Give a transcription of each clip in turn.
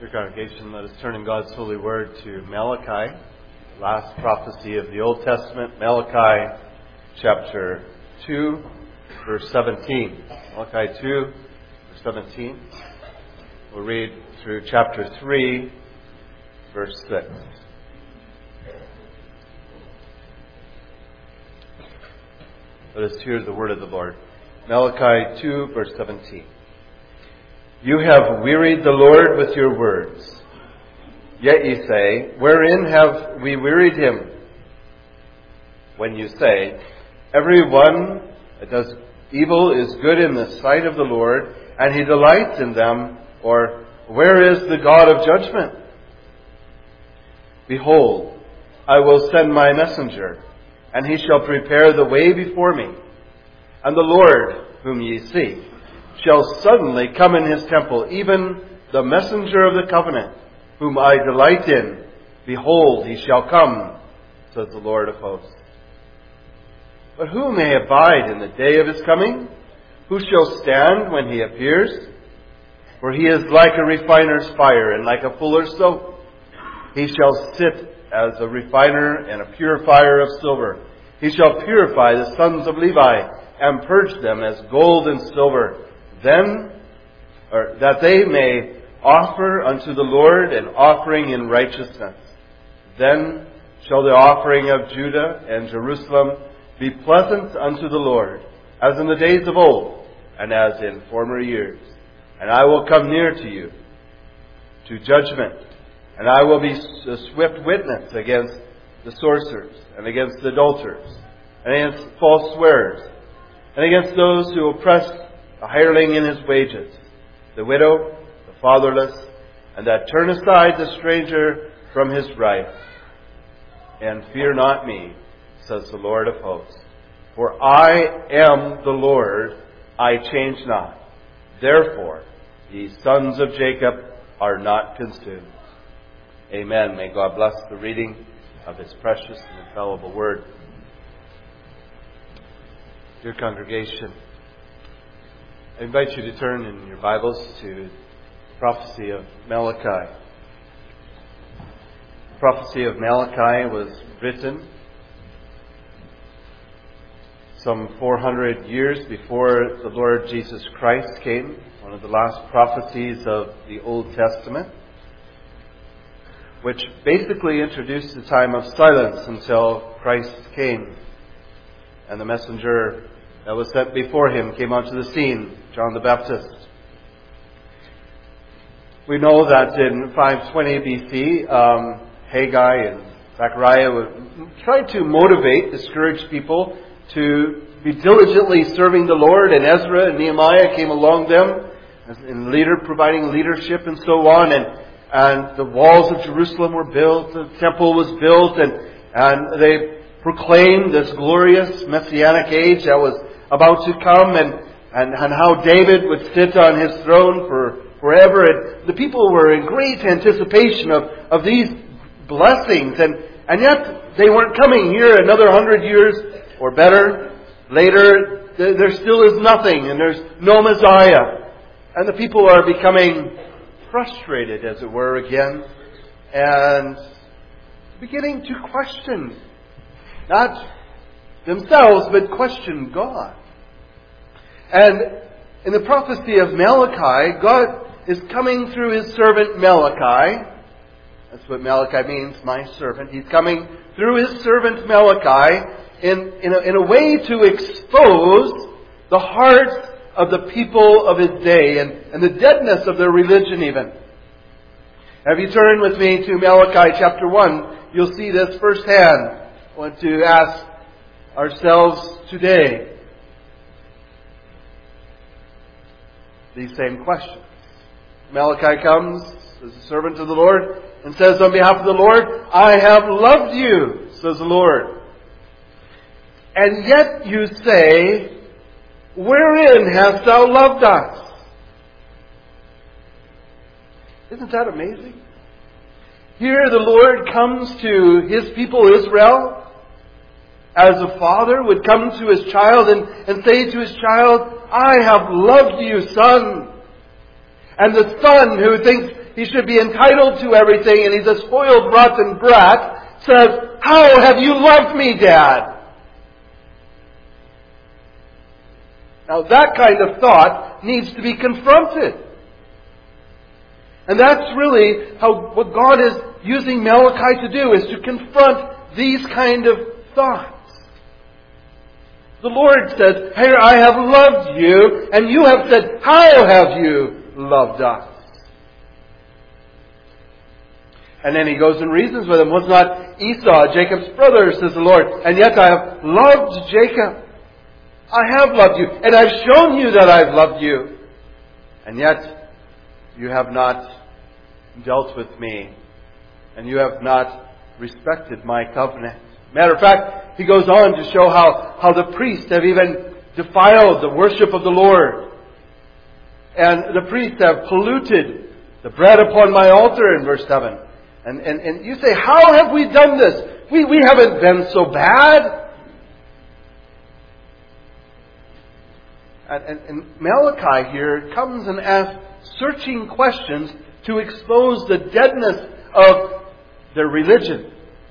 Dear congregation, let us turn in God's holy word to Malachi, the last prophecy of the Old Testament, Malachi chapter 2, verse 17. Malachi 2, verse 17. We'll read through chapter 3, verse 6. Let us hear the word of the Lord. Malachi 2, verse 17. You have wearied the Lord with your words. Yet ye say, wherein have we wearied him? When you say, every one that does evil is good in the sight of the Lord, and he delights in them, or where is the God of judgment? Behold, I will send my messenger, and he shall prepare the way before me. And the Lord, whom ye seek, shall suddenly come in his temple, even the messenger of the covenant, whom I delight in. Behold, he shall come, says the Lord of hosts. But who may abide in the day of his coming? Who shall stand when he appears? For he is like a refiner's fire, and like a fuller's soap. He shall sit as a refiner and a purifier of silver. He shall purify the sons of Levi, and purge them as gold and silver, that they may offer unto the Lord an offering in righteousness. Then shall the offering of Judah and Jerusalem be pleasant unto the Lord, as in the days of old, and as in former years. And I will come near to you to judgment, and I will be a swift witness against the sorcerers, and against the adulterers, and against false swearers, and against those who oppress the hireling in his wages, the widow, the fatherless, and that turn aside the stranger from his right. And fear not me, says the Lord of hosts. For I am the Lord, I change not. Therefore, ye sons of Jacob are not consumed. Amen. May God bless the reading of his precious and infallible word. Dear congregation, I invite you to turn in your Bibles to the prophecy of Malachi. The prophecy of Malachi was written some 400 years before the Lord Jesus Christ came, one of the last prophecies of the Old Testament, which basically introduced the time of silence until Christ came. And the messenger that was sent before him came onto the scene, John the Baptist. We know that in 520 BC, Haggai and Zechariah tried to motivate, discourage people to be diligently serving the Lord, and Ezra and Nehemiah came along them providing leadership and so on, and the walls of Jerusalem were built, the temple was built, and they proclaimed this glorious messianic age that was about to come, and how David would sit on his throne forever. And the people were in great anticipation of these blessings, and yet they weren't coming. Here another 100 years or better later, there still is nothing, and there's no Messiah. And the people are becoming frustrated, as it were, again, and beginning to question, not themselves, but question God. And in the prophecy of Malachi, God is coming through his servant Malachi. That's what Malachi means, my servant. He's coming through his servant Malachi in a way to expose the hearts of the people of his day and the deadness of their religion even. Now, if you turn with me to Malachi chapter 1, you'll see this firsthand. I want to ask ourselves today these same questions. Malachi comes as a servant of the Lord and says on behalf of the Lord, I have loved you, says the Lord. And yet you say, wherein hast thou loved us? Isn't that amazing? Here the Lord comes to his people Israel as a father would come to his child and say to his child, I have loved you, son. And the son who thinks he should be entitled to everything, and he's a spoiled, rotten brat, says, "How have you loved me, Dad?" Now that kind of thought needs to be confronted. And that's really what God is using Malachi to do, is to confront these kind of thoughts. The Lord says, "Here I have loved you," and you have said, "How have you loved us?" And then he goes and reasons with him. "Was not Esau Jacob's brother, says the Lord, and yet I have loved Jacob. I have loved you, and I've shown you that I've loved you. And yet you have not dealt with me, and you have not respected my covenant." Matter of fact, he goes on to show how the priests have even defiled the worship of the Lord. And the priests have polluted the bread upon my altar in verse 7. And you say, "How have we done this? We haven't been so bad." And Malachi here comes and asks searching questions to expose the deadness of their religion.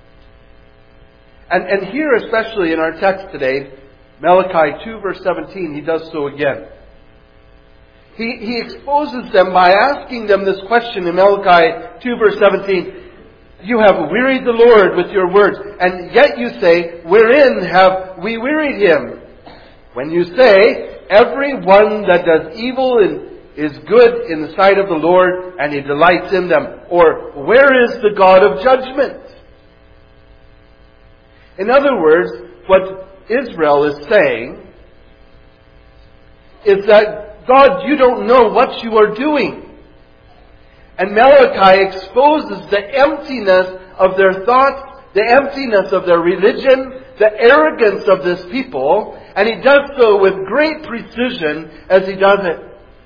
And here, especially in our text today, Malachi 2 verse 17, he does so again. He exposes them by asking them this question in Malachi 2 verse 17. "You have wearied the Lord with your words, and yet you say, wherein have we wearied Him? When you say, every one that does evil is good in the sight of the Lord, and He delights in them. Or, where is the God of judgment?" In other words, what Israel is saying is that, "God, you don't know what you are doing." And Malachi exposes the emptiness of their thoughts, the emptiness of their religion, the arrogance of this people, and he does so with great precision as he does it.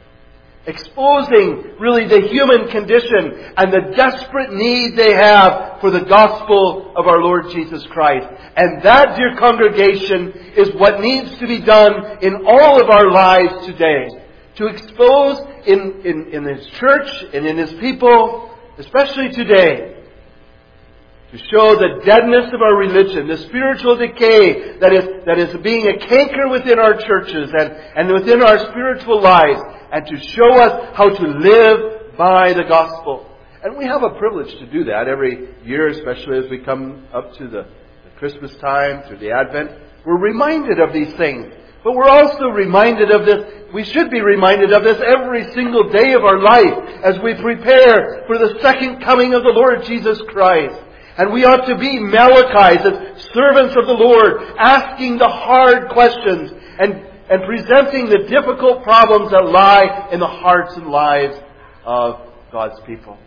Exposing really the human condition and the desperate need they have for the gospel of our Lord Jesus Christ. And that, dear congregation, is what needs to be done in all of our lives today. To expose in His church and in His people, especially today, to show the deadness of our religion, the spiritual decay that is being a canker within our churches and within our spiritual lives, and to show us how to live by the gospel. And we have a privilege to do that every year, especially as we come up to the Christmas time, through the Advent. We're reminded of these things. But we're also reminded of this. We should be reminded of this every single day of our life as we prepare for the second coming of the Lord Jesus Christ. And we ought to be Malachi's, as servants of the Lord, asking the hard questions and presenting the difficult problems that lie in the hearts and lives of God's people.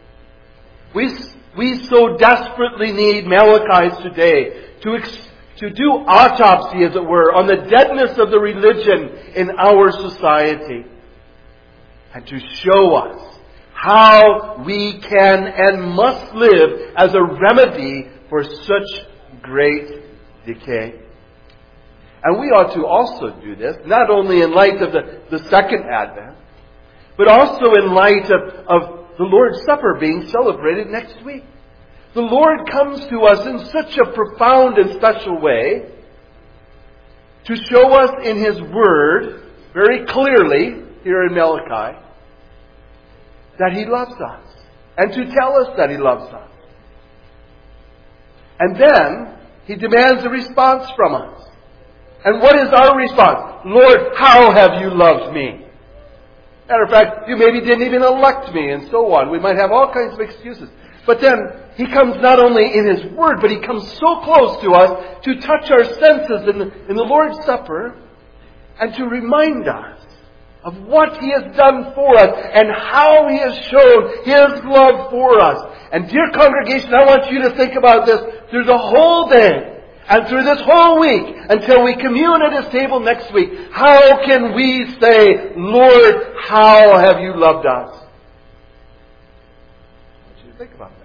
We so desperately need Malachi's today to do autopsy, as it were, on the deadness of the religion in our society, and to show us how we can and must live as a remedy for such great decay. And we ought to also do this, not only in light of the second Advent, but also in light of the Lord's Supper being celebrated next week. The Lord comes to us in such a profound and special way to show us in His Word, very clearly, here in Malachi, that He loves us, and to tell us that He loves us. And then He demands a response from us. And what is our response? "Lord, how have you loved me?" Matter of fact, you maybe didn't even elect me, and so on. We might have all kinds of excuses. But then He comes not only in His Word, but He comes so close to us to touch our senses in the Lord's Supper, and to remind us of what He has done for us and how He has shown His love for us. And dear congregation, I want you to think about this through the whole day and through this whole week until we commune at His table next week. How can we say, "Lord, how have you loved us?" I want you to think about that.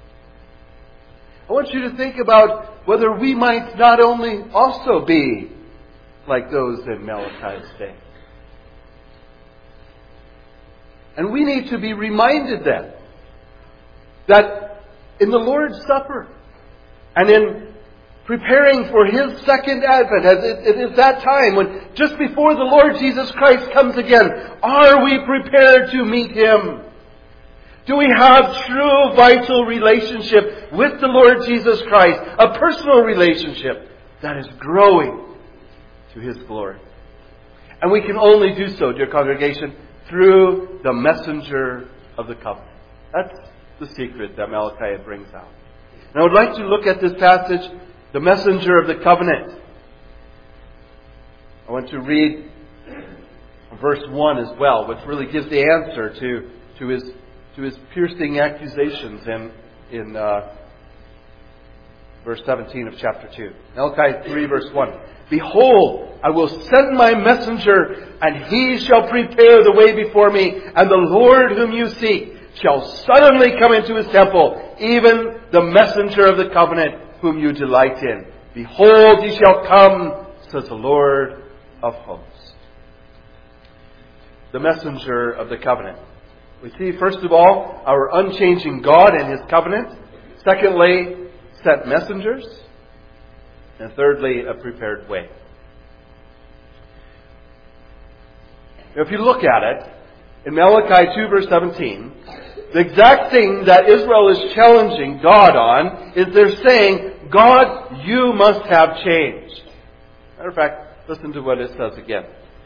I want you to think about whether we might not only also be like those in Malachi's day. And we need to be reminded then that in the Lord's Supper and in preparing for His second advent, as it is that time when just before the Lord Jesus Christ comes again, are we prepared to meet Him? Do we have true vital relationship with the Lord Jesus Christ? A personal relationship that is growing to His glory. And we can only do so, dear congregation, through the messenger of the covenant. That's the secret that Malachi brings out. And I would like to look at this passage, the messenger of the covenant. I want to read verse 1 as well, which really gives the answer to his piercing accusations in verse 17 of chapter 2. Malachi 3 verse 1. Behold, I will send my messenger, and he shall prepare the way before me, and the Lord whom you seek shall suddenly come into His temple, even the messenger of the covenant whom you delight in. Behold, he shall come, says the Lord of hosts. The messenger of the covenant. We see, first of all, our unchanging God and His covenant. Secondly, sent messengers. And thirdly, a prepared way. Now, if you look at it, in Malachi 2 verse 17, the exact thing that Israel is challenging God on is they're saying, God, you must have changed. Matter of fact, listen to what it says again.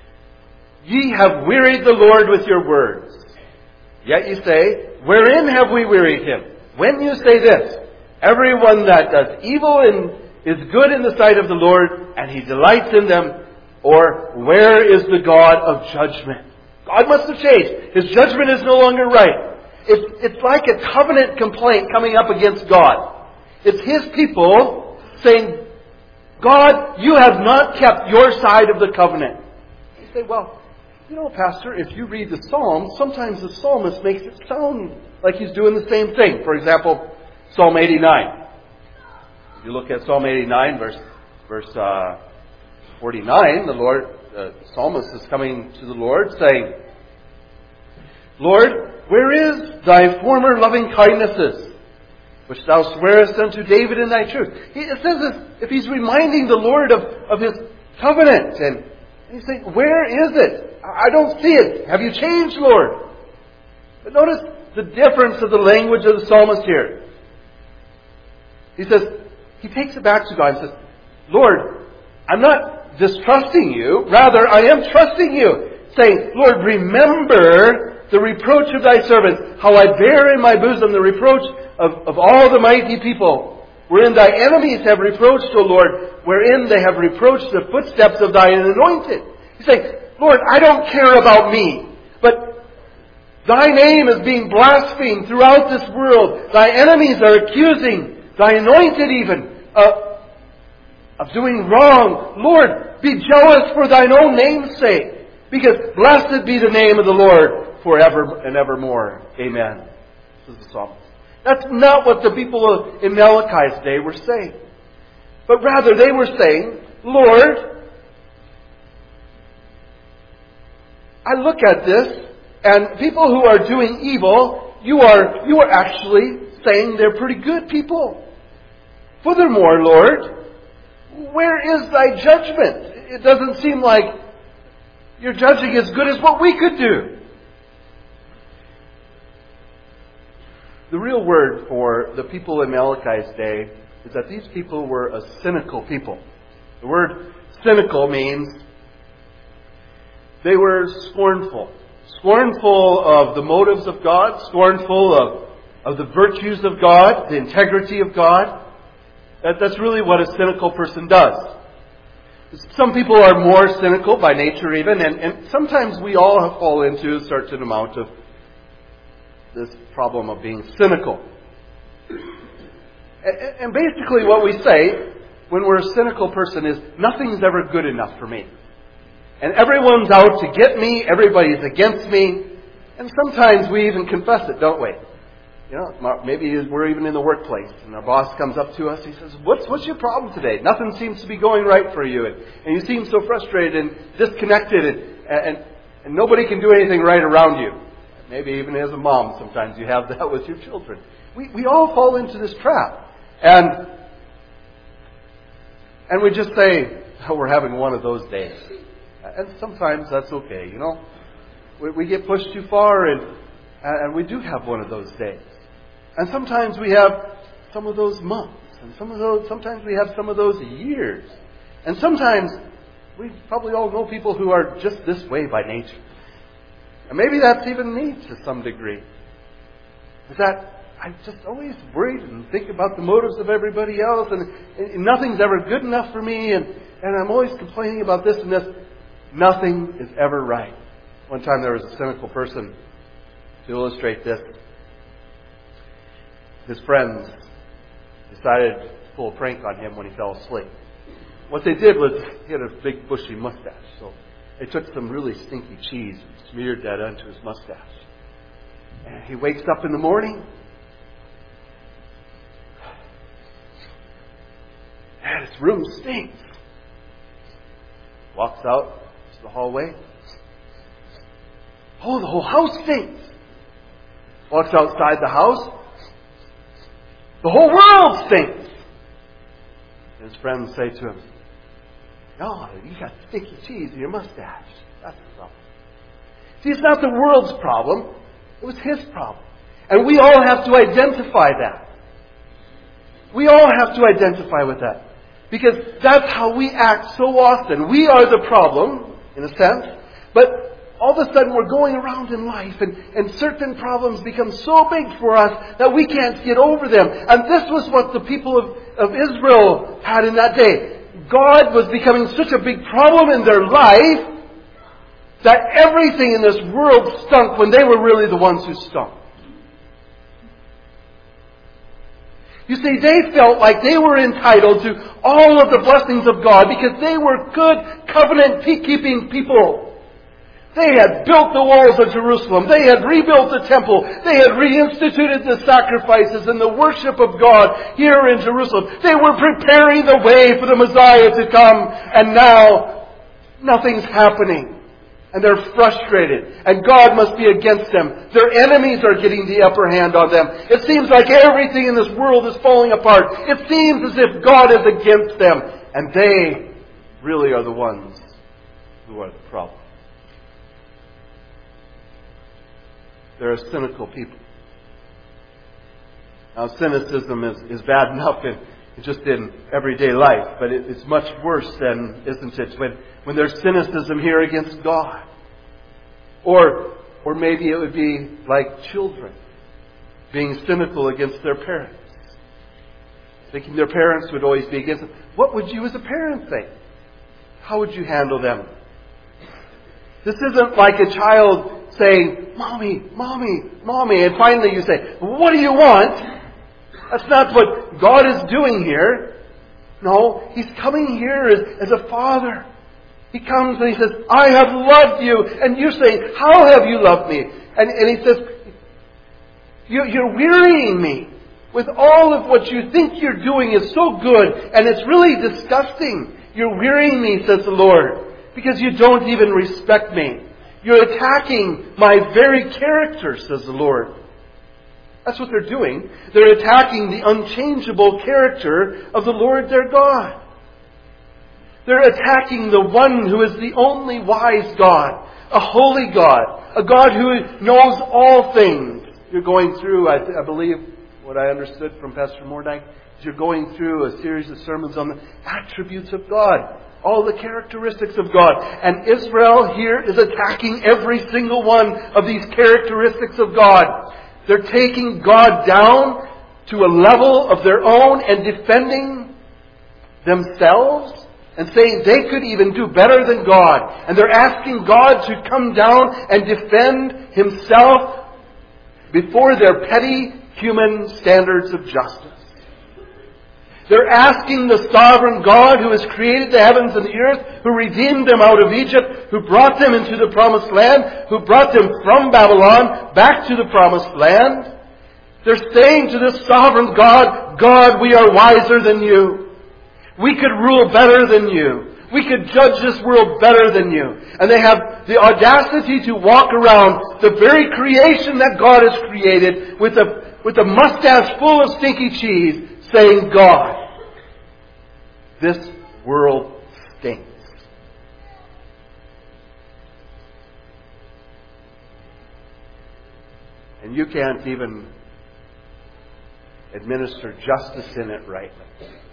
Ye have wearied the Lord with your words. Yet you say, wherein have we wearied Him? When you say this, everyone that does evil is good in the sight of the Lord, and He delights in them. Or, where is the God of judgment? God must have changed. His judgment is no longer right. It's like a covenant complaint coming up against God. It's His people saying, God, you have not kept your side of the covenant. You say, well, you know, Pastor, if you read the Psalms, sometimes the psalmist makes it sound like he's doing the same thing. For example, Psalm 89. If you look at Psalm 89, verse 49, the psalmist is coming to the Lord saying, Lord, where is thy former loving kindnesses, which thou swearest unto David in thy truth? It says this, if he's reminding the Lord of His covenant, and he's saying, where is it? I don't see it. Have you changed, Lord? But notice the difference of the language of the psalmist here. He says, he takes it back to God and says, Lord, I'm not distrusting you. Rather, I am trusting you. Saying, Lord, remember the reproach of thy servant, how I bear in my bosom the reproach of all the mighty people, wherein thy enemies have reproached, O Lord, wherein they have reproached the footsteps of thine anointed. He's saying, Lord, I don't care about me, but thy name is being blasphemed throughout this world. Thy enemies are accusing thy anointed even of doing wrong. Lord, be jealous for thine own name's sake, because blessed be the name of the Lord forever and evermore. Amen. This is the psalmist. That's not what the people in Malachi's day were saying. But rather they were saying, Lord, I look at this, and people who are doing evil, you are actually saying they're pretty good people. Furthermore, Lord, where is thy judgment? It doesn't seem like you're judging as good as what we could do. The real word for the people in Malachi's day is that these people were a cynical people. The word cynical means they were scornful. Scornful of the motives of God, scornful of the virtues of God, the integrity of God. That's really what a cynical person does. Some people are more cynical by nature even, and sometimes we all fall into a certain amount of this problem of being cynical. And basically what we say when we're a cynical person is, nothing's ever good enough for me. And everyone's out to get me, everybody's against me, and sometimes we even confess it, don't we? You know, maybe we're even in the workplace, and our boss comes up to us, he says, what's your problem today? Nothing seems to be going right for you, and you seem so frustrated and disconnected, and nobody can do anything right around you. Maybe even as a mom, sometimes you have that with your children. We all fall into this trap. And we just say, oh, we're having one of those days. And sometimes that's okay, you know. We get pushed too far, and we do have one of those days. And sometimes we have some of those months. And sometimes we have some of those years. And sometimes we probably all know people who are just this way by nature. And maybe that's even me to some degree. Is that I'm just always worried and think about the motives of everybody else, and nothing's ever good enough for me, and I'm always complaining about this and this. Nothing is ever right. One time there was a cynical person, to illustrate this. His friends decided to pull a prank on him when he fell asleep. What they did was, he had a big bushy mustache, so they took some really stinky cheese and smeared that onto his mustache. And he wakes up in the morning, and his room stinks. Walks out to the hallway. Oh, the whole house stinks. Walks outside the house. The whole world stinks. And his friends say to him, no, you got stinky cheese in your mustache. That's the problem. See, it's not the world's problem. It was his problem. And we all have to identify that. We all have to identify with that. Because that's how we act so often. We are the problem, in a sense. But all of a sudden we're going around in life and certain problems become so big for us that we can't get over them. And this was what the people of Israel had in that day. God was becoming such a big problem in their life that everything in this world stunk when they were really the ones who stunk. You see, they felt like they were entitled to all of the blessings of God because they were good, covenant-keeping people. They had built the walls of Jerusalem. They had rebuilt the temple. They had reinstituted the sacrifices and the worship of God here in Jerusalem. They were preparing the way for the Messiah to come. And now, nothing's happening. And they're frustrated. And God must be against them. Their enemies are getting the upper hand on them. It seems like everything in this world is falling apart. It seems as if God is against them. And they really are the ones who are the problem. They're a cynical people. Now, cynicism is bad enough just in everyday life, but it's much worse than, isn't it, when there's cynicism here against God. Or maybe it would be like children being cynical against their parents. Thinking their parents would always be against them. What would you as a parent think? How would you handle them? This isn't like a child saying, Mommy, Mommy, Mommy, and finally you say, what do you want? That's not what God is doing here. No, He's coming here as a father. He comes and He says, I have loved you. And you're saying, how have you loved me? And He says, you're wearying me. With all of what you think you're doing is so good, and it's really disgusting. You're wearying me, says the Lord, because you don't even respect me. You're attacking my very character, says the Lord. That's what they're doing. They're attacking the unchangeable character of the Lord their God. They're attacking the one who is the only wise God, a holy God, a God who knows all things. You're going through, I believe, what I understood from Pastor Mordine, is you're going through a series of sermons on the attributes of God. All the characteristics of God. And Israel here is attacking every single one of these characteristics of God. They're taking God down to a level of their own and defending themselves and saying they could even do better than God. And they're asking God to come down and defend Himself before their petty human standards of justice. They're asking the sovereign God who has created the heavens and the earth, who redeemed them out of Egypt, who brought them into the promised land, who brought them from Babylon back to the promised land. They're saying to this sovereign God, God, we are wiser than you. We could rule better than you. We could judge this world better than you. And they have the audacity to walk around the very creation that God has created with a mustache full of stinky cheese saying, God, this world stinks. And you can't even administer justice in it rightly.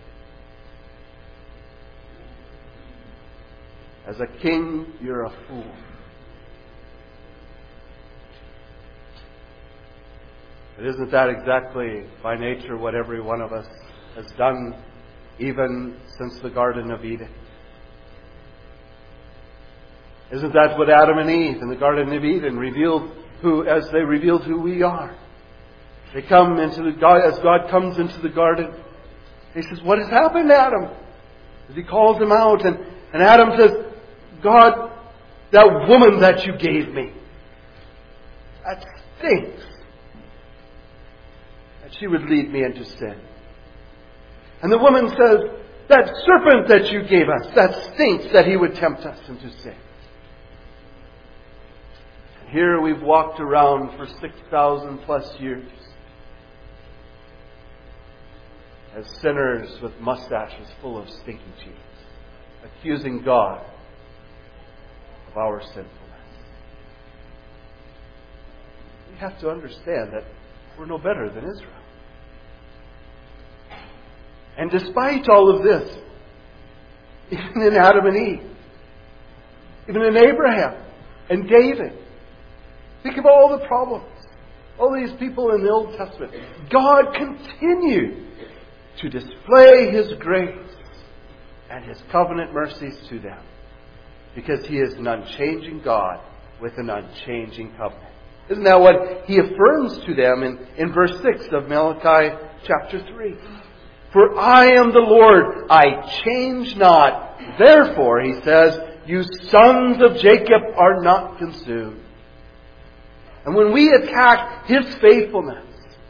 As a king, you're a fool. But isn't that exactly by nature what every one of us has done even since the Garden of Eden? Isn't that what Adam and Eve in the Garden of Eden revealed as they revealed who we are? They come as God comes into the garden. He says, what has happened, Adam? As he calls him out, and Adam says, God, that woman that you gave me, that stinks. That she would lead me into sin. And the woman says, that serpent that you gave us, that stinks, that he would tempt us into sin. And here we've walked around for 6,000 plus years as sinners with mustaches full of stinky cheese, accusing God of our sinfulness. We have to understand that we're no better than Israel. And despite all of this, even in Adam and Eve, even in Abraham and David, think of all the problems, all these people in the Old Testament. God continued to display His grace and His covenant mercies to them, because He is an unchanging God with an unchanging covenant. Isn't that what He affirms to them in verse 6 of Malachi chapter 3? For I am the Lord, I change not. Therefore, He says, you sons of Jacob are not consumed. And when we attack His faithfulness,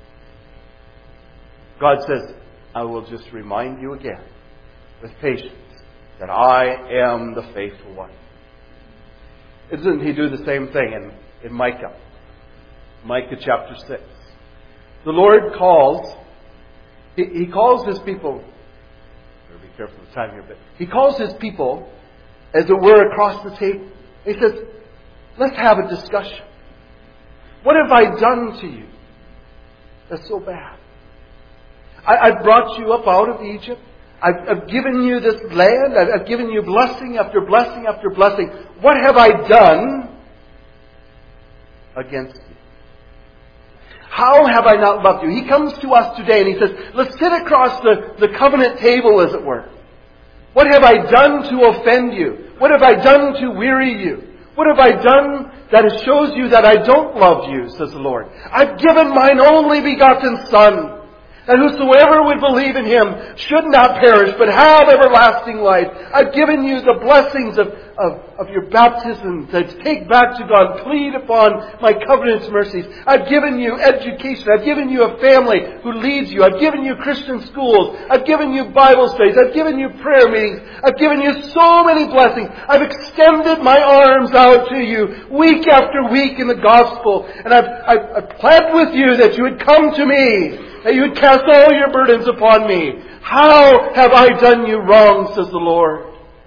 God says, I will just remind you again with patience that I am the faithful one. Doesn't He do the same thing in Micah? Micah chapter 6. The Lord calls, He calls His people, better be careful of the time here, but He calls His people, as it were, across the table. He says, let's have a discussion. What have I done to you that's so bad? I've brought you up out of Egypt. I've given you this land. I've given you blessing after blessing after blessing. What have I done against you? How have I not loved you? He comes to us today and He says, let's sit across the covenant table, as it were. What have I done to offend you? What have I done to weary you? What have I done that shows you that I don't love you, says the Lord? I've given mine only begotten Son, that whosoever would believe in Him should not perish, but have everlasting life. I've given you the blessings of your baptism to take back to God, plead upon my covenant's mercies. I've given you education. I've given you a family who leads you. I've given you Christian schools. I've given you Bible studies. I've given you prayer meetings. I've given you so many blessings. I've extended my arms out to you week after week in the gospel. And I've pled with you that you would come to me, that you would cast all your burdens upon me. How have I done you wrong, says the Lord?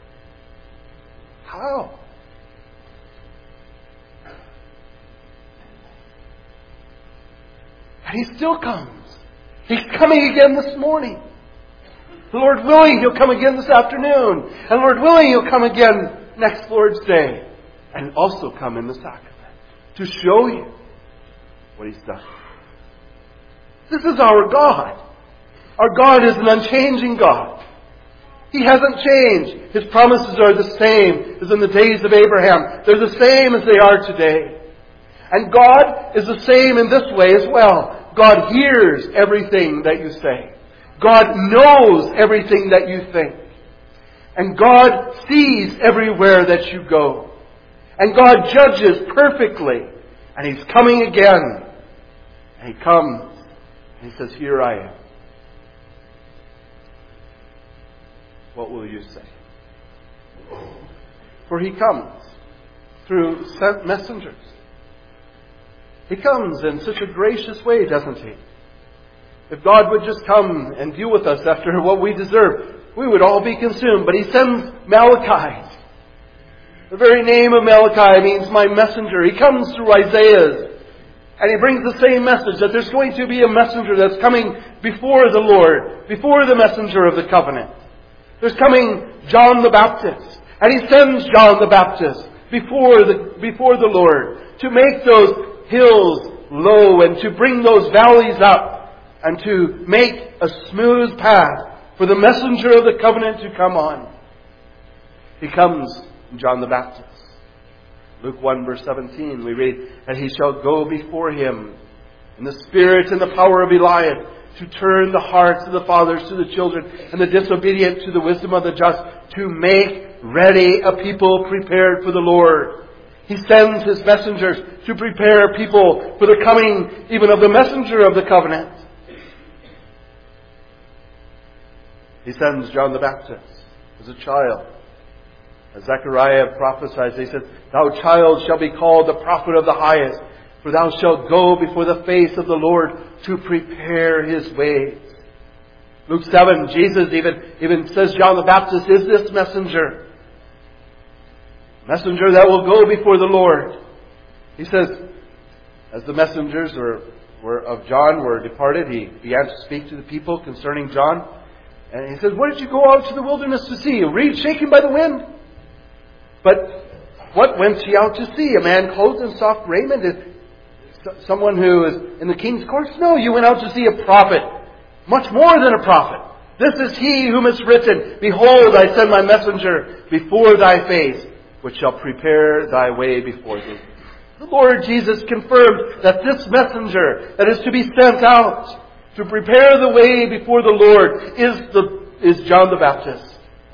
How? And He still comes. He's coming again this morning. Lord willing, He'll come again this afternoon. And Lord willing, He'll come again next Lord's Day. And also come in the sacrament to show you what He's done. This is our God. Our God is an unchanging God. He hasn't changed. His promises are the same as in the days of Abraham. They're the same as they are today. And God is the same in this way as well. God hears everything that you say. God knows everything that you think. And God sees everywhere that you go. And God judges perfectly. And He's coming again. And He comes and He says, here I am. What will you say? For He comes through sent messengers. He comes in such a gracious way, doesn't He? If God would just come and deal with us after what we deserve, we would all be consumed. But He sends Malachi. The very name of Malachi means my messenger. He comes through Isaiah. And he brings the same message, that there's going to be a messenger that's coming before the Lord, before the messenger of the covenant. There's coming John the Baptist. And he sends John the Baptist before the Lord to make those hills low and to bring those valleys up and to make a smooth path for the messenger of the covenant to come on. He comes, John the Baptist. Luke 1 verse 17 we read, "And he shall go before him in the spirit and the power of Elias, to turn the hearts of the fathers to the children, and the disobedient to the wisdom of the just, to make ready a people prepared for the Lord." He sends His messengers to prepare people for the coming even of the messenger of the covenant. He sends John the Baptist as a child. As Zechariah prophesies, he says, "Thou child shall be called the prophet of the highest, for thou shalt go before the face of the Lord to prepare His ways." Luke 7, Jesus even says John the Baptist is this messenger. Messenger that will go before the Lord. He says, as the messengers of John were departed, he began to speak to the people concerning John. And he says, "What did you go out to the wilderness to see? A reed shaken by the wind? But what went ye out to see? A man clothed in soft raiment? Is someone who is in the king's courts? No, you went out to see a prophet. Much more than a prophet. This is he whom is written, Behold, I send my messenger before thy face, which shall prepare thy way before thee." The Lord Jesus confirmed that this messenger that is to be sent out to prepare the way before the Lord is John the Baptist.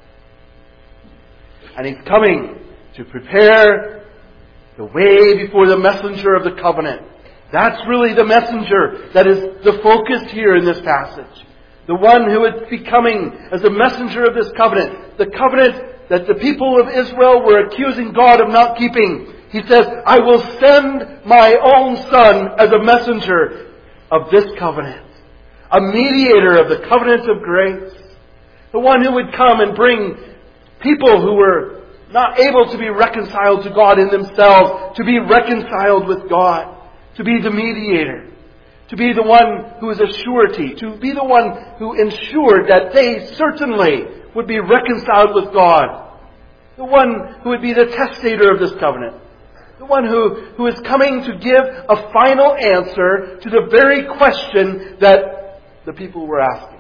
And he's coming to prepare the way before the messenger of the covenant. That's really the messenger that is the focus here in this passage. The one who is becoming as a messenger of this covenant. The covenant that the people of Israel were accusing God of not keeping. He says, "I will send my own Son as a messenger of this covenant." A mediator of the covenant of grace. The one who would come and bring people who were not able to be reconciled to God in themselves, to be reconciled with God, to be the mediator, to be the one who is a surety, to be the one who ensured that they certainly would be reconciled with God, the one who would be the testator of this covenant, the one who is coming to give a final answer to the very question that the people were asking.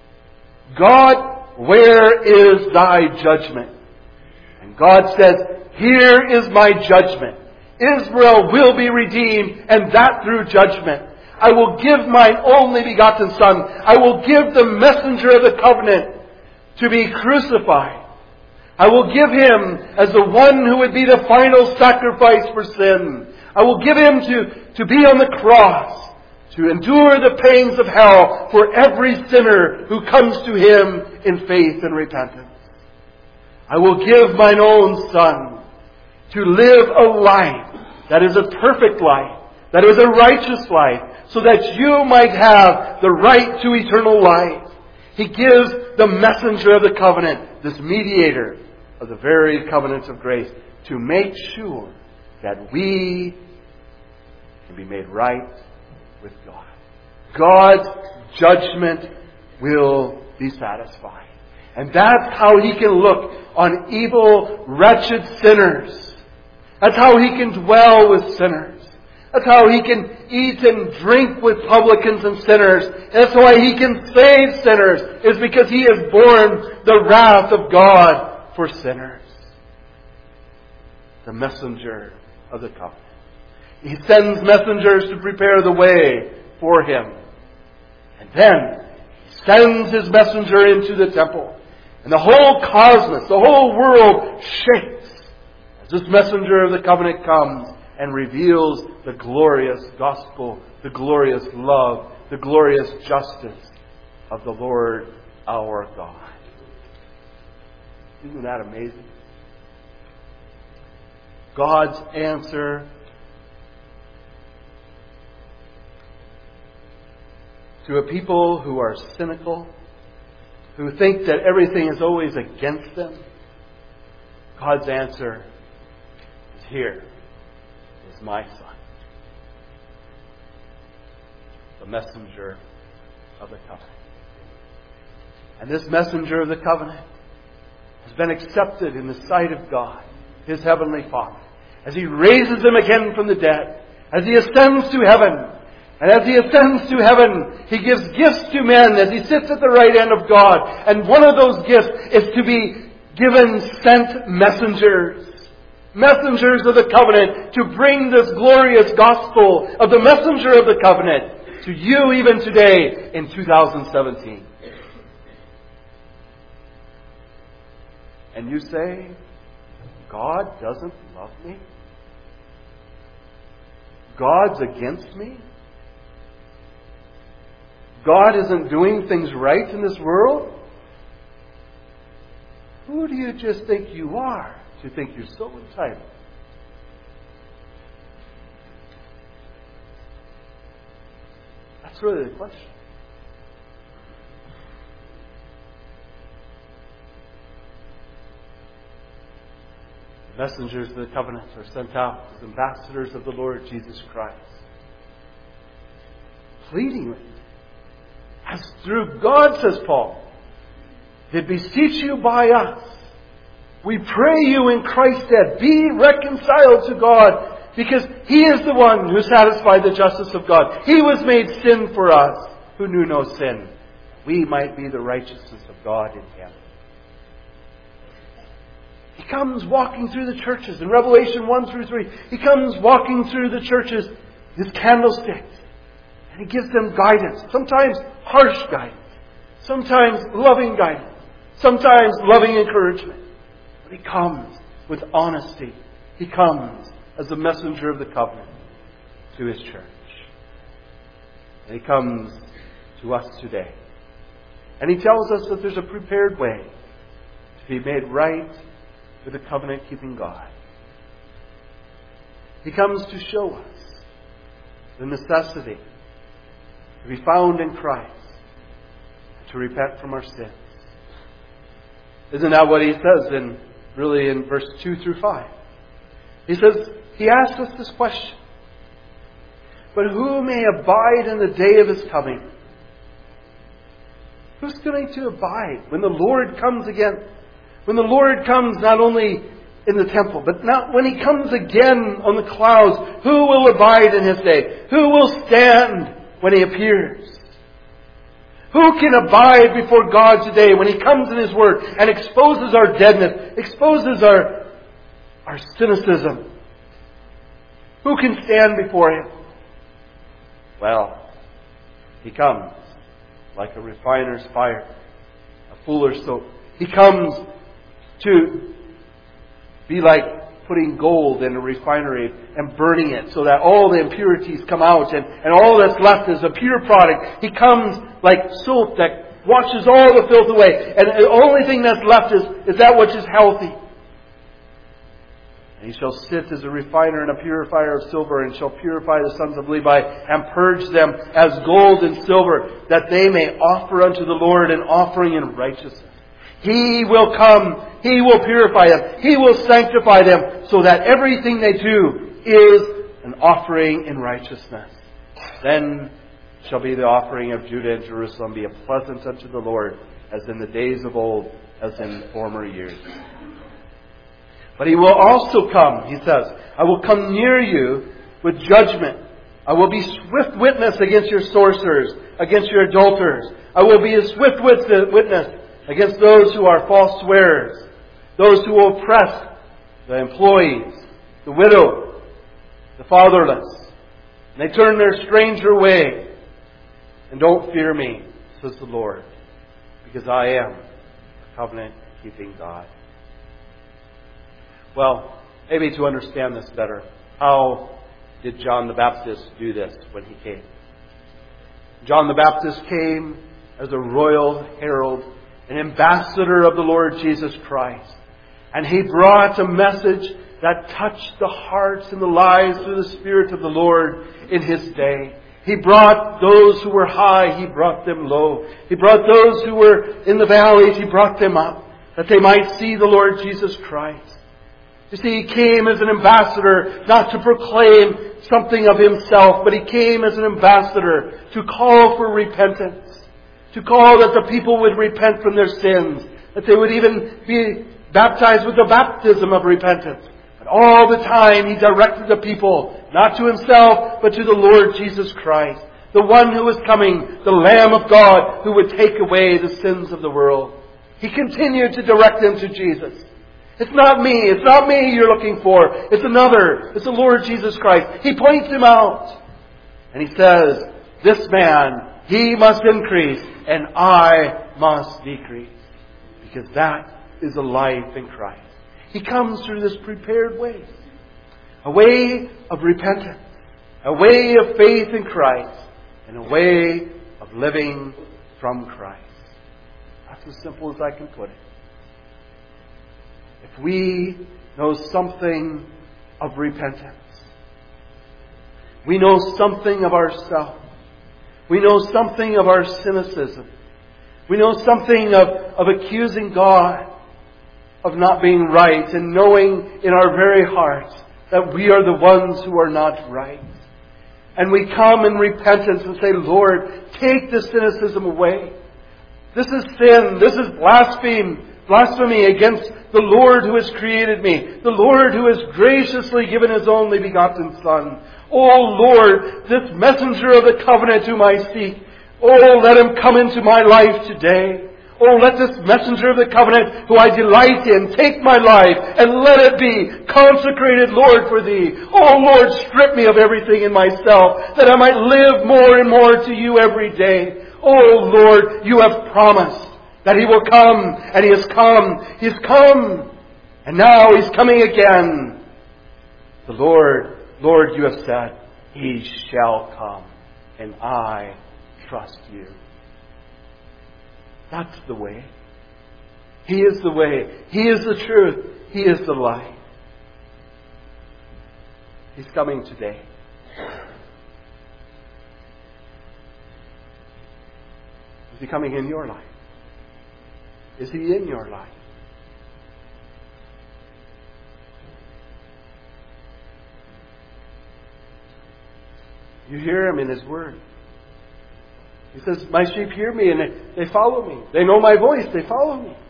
"God, where is thy judgment?" And God says, "Here is my judgment. Israel will be redeemed, and that through judgment. I will give mine only begotten Son. I will give the messenger of the covenant to be crucified. I will give Him as the one who would be the final sacrifice for sin. I will give Him to be on the cross, to endure the pangs of hell for every sinner who comes to Him in faith and repentance. I will give mine own Son to live a life that is a perfect life, that is a righteous life, so that you might have the right to eternal life." He gives the messenger of the covenant, this mediator of the very covenant of grace, to make sure that we can be made right with God. God's judgment will be satisfied. And that's how He can look on evil, wretched sinners. That's how He can dwell with sinners. That's how He can eat and drink with publicans and sinners. That's why He can save sinners, is because He has borne the wrath of God for sinners. The messenger of the covenant. He sends messengers to prepare the way for Him. And then He sends His messenger into the temple. And the whole cosmos, the whole world shakes as this messenger of the covenant comes and reveals the glorious gospel, the glorious love, the glorious justice of the Lord our God. Isn't that amazing? God's answer to a people who are cynical, who think that everything is always against them. God's answer is, here is my Son, the messenger of the covenant. And this messenger of the covenant has been accepted in the sight of God, His Heavenly Father, as He raises Him again from the dead, as He ascends to heaven. And as He ascends to heaven, He gives gifts to men as He sits at the right hand of God. And one of those gifts is to be given sent messengers. Messengers of the covenant to bring this glorious gospel of the messenger of the covenant to you even today in 2017. And you say, God doesn't love me? God's against me? God isn't doing things right in this world? Who do you just think you are to think you're so entitled? That's really the question. The messengers of the covenant are sent out as ambassadors of the Lord Jesus Christ, pleading with you. As through God, says Paul, did beseech you by us. We pray you in Christ's stead, be reconciled to God, because He is the one who satisfied the justice of God. He was made sin for us, who knew no sin. We might be the righteousness of God in Him. He comes walking through the churches in Revelation 1 through 3. He comes walking through the churches with candlesticks. And He gives them guidance. Sometimes harsh guidance. Sometimes loving guidance. Sometimes loving encouragement. But He comes with honesty. He comes as the messenger of the covenant to His church. And He comes to us today. And He tells us that there's a prepared way to be made right with a covenant-keeping God. He comes to show us the necessity to be found in Christ, to repent from our sins. Isn't that what He says in verse 2 through 5? He says, He asks us this question. But who may abide in the day of His coming? Who's going to abide when the Lord comes again? When the Lord comes not only in the temple, but not when He comes again on the clouds, who will abide in His day? Who will stand when He appears? Who can abide before God today when He comes in His Word and exposes our deadness, exposes our cynicism? Who can stand before Him? Well, He comes like a refiner's fire, a fuller's soap. He comes to be like putting gold in a refinery and burning it so that all the impurities come out and all that's left is a pure product. He comes like soap that washes all the filth away, and the only thing that's left is that which is healthy. And He shall sit as a refiner and a purifier of silver, and shall purify the sons of Levi and purge them as gold and silver, that they may offer unto the Lord an offering in righteousness. He will come. He will purify them. He will sanctify them so that everything they do is an offering in righteousness. Then shall be the offering of Judah and Jerusalem be a pleasant unto the Lord, as in the days of old, as in former years. But He will also come, He says, I will come near you with judgment. I will be swift witness against your sorcerers, against your adulterers. I will be a swift witness against those who are false swearers, those who oppress the employees, the widow, the fatherless. And they turn their stranger way. And don't fear me, says the Lord, because I am a covenant-keeping God. Well, maybe to understand this better, how did John the Baptist do this when he came? John the Baptist came as a royal herald, an ambassador of the Lord Jesus Christ. And he brought a message that touched the hearts and the lives through the Spirit of the Lord in His day. He brought those who were high, He brought them low. He brought those who were in the valleys, He brought them up, that they might see the Lord Jesus Christ. You see, He came as an ambassador, not to proclaim something of Himself, but He came as an ambassador to call for repentance. To call that the people would repent from their sins. That they would even be baptized with the baptism of repentance. But all the time He directed the people, not to Himself, but to the Lord Jesus Christ. The one who was coming, the Lamb of God, who would take away the sins of the world. He continued to direct them to Jesus. It's not me you're looking for. It's another. It's the Lord Jesus Christ. He points Him out. And He says, this man, he must increase and I must decrease. Because that is a life in Christ. He comes through this prepared way. A way of repentance. A way of faith in Christ. And a way of living from Christ. That's as simple as I can put it. If we know something of repentance, we know something of ourselves. We know something of our cynicism. We know something of accusing God of not being right and knowing in our very hearts that we are the ones who are not right. And we come in repentance and say, Lord, take this cynicism away. This is sin. This is blasphemy against the Lord who has created me. The Lord who has graciously given His only begotten Son. Oh Lord, this messenger of the covenant whom I seek, oh, let Him come into my life today. Oh, let this messenger of the covenant who I delight in take my life and let it be consecrated, Lord, for Thee. Oh Lord, strip me of everything in myself that I might live more and more to You every day. Oh Lord, You have promised that He will come, and He has come. He has come, and now He's coming again. The Lord, You have said, He shall come, and I trust You. That's the way. He is the way. He is the truth. He is the light. He's coming today. Is He coming in your life? Is He in your life? You hear Him in His Word. He says, my sheep hear me and they follow me. They know my voice. They follow me.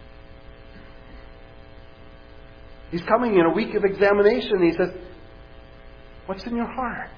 He's coming in a week of examination. He says, what's in your heart?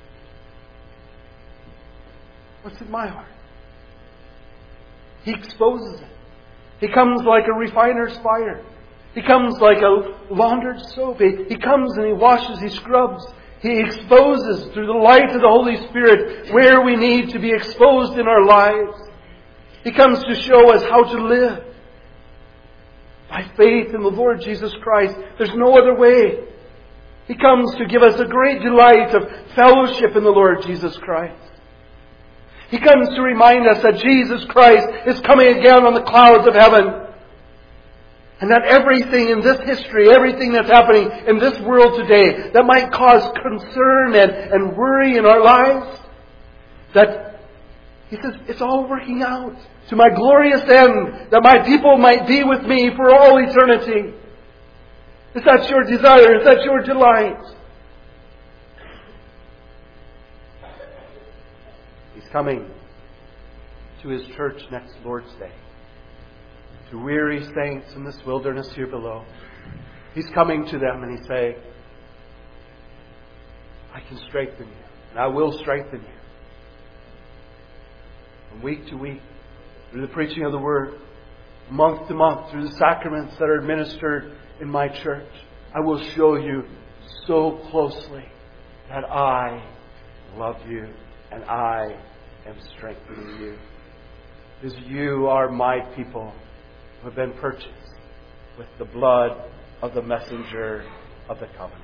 What's in my heart? He exposes it. He comes like a refiner's fire. He comes like a laundered soap. He comes and He washes, He scrubs. He exposes through the light of the Holy Spirit where we need to be exposed in our lives. He comes to show us how to live. By faith in the Lord Jesus Christ. There's no other way. He comes to give us a great delight of fellowship in the Lord Jesus Christ. He comes to remind us that Jesus Christ is coming again on the clouds of heaven. And that everything in this history, everything that's happening in this world today that might cause concern and worry in our lives, that He says, it's all working out to my glorious end, that my people might be with me for all eternity. If that's your desire, if that's your delight. He's coming to His church next Lord's Day. To weary saints in this wilderness here below. He's coming to them and He's saying, I can strengthen you. And I will strengthen you. From week to week, through the preaching of the Word, month to month, through the sacraments that are administered in my church, I will show you so closely that I love you and I am strengthening you. Because you are my people who have been purchased with the blood of the messenger of the covenant.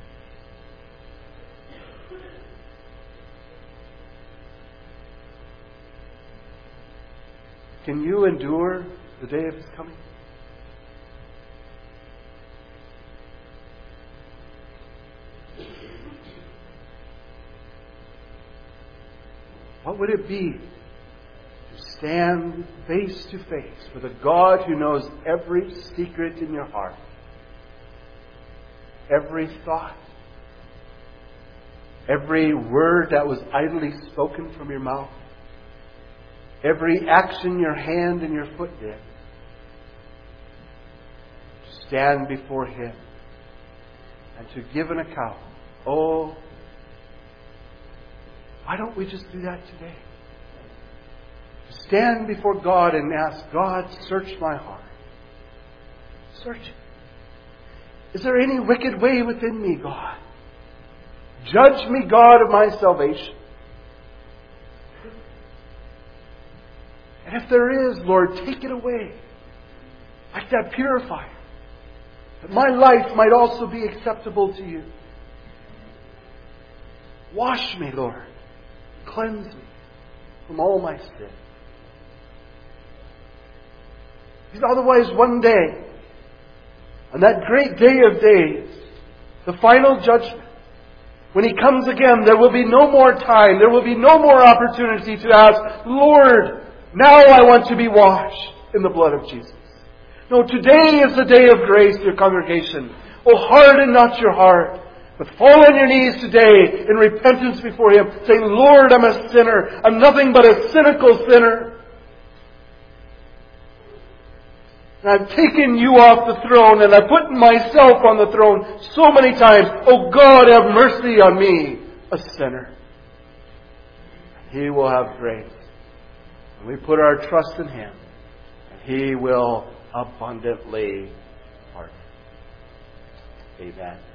Can you endure the day of His coming? What would it be to stand face to face with a God who knows every secret in your heart, every thought, every word that was idly spoken from your mouth, every action your hand and your foot did? To stand before Him and to give an account. Oh, why don't we just do that today? To stand before God and ask, God, search my heart. Search it. Is there any wicked way within me, God? Judge me, God, of my salvation. And if there is, Lord, take it away. Like that purifier. That my life might also be acceptable to You. Wash me, Lord. Cleanse me from all my sin. Because otherwise one day, on that great day of days, the final judgment, when He comes again, there will be no more time, there will be no more opportunity to ask, Lord, now I want to be washed in the blood of Jesus. No, today is the day of grace, dear congregation. Oh, harden not your heart, but fall on your knees today in repentance before Him, saying, Lord, I'm a sinner. I'm nothing but a cynical sinner. And I've taken You off the throne, and I've put myself on the throne so many times. Oh God, have mercy on me, a sinner. He will have grace. And we put our trust in Him, and He will abundantly pardon. Amen.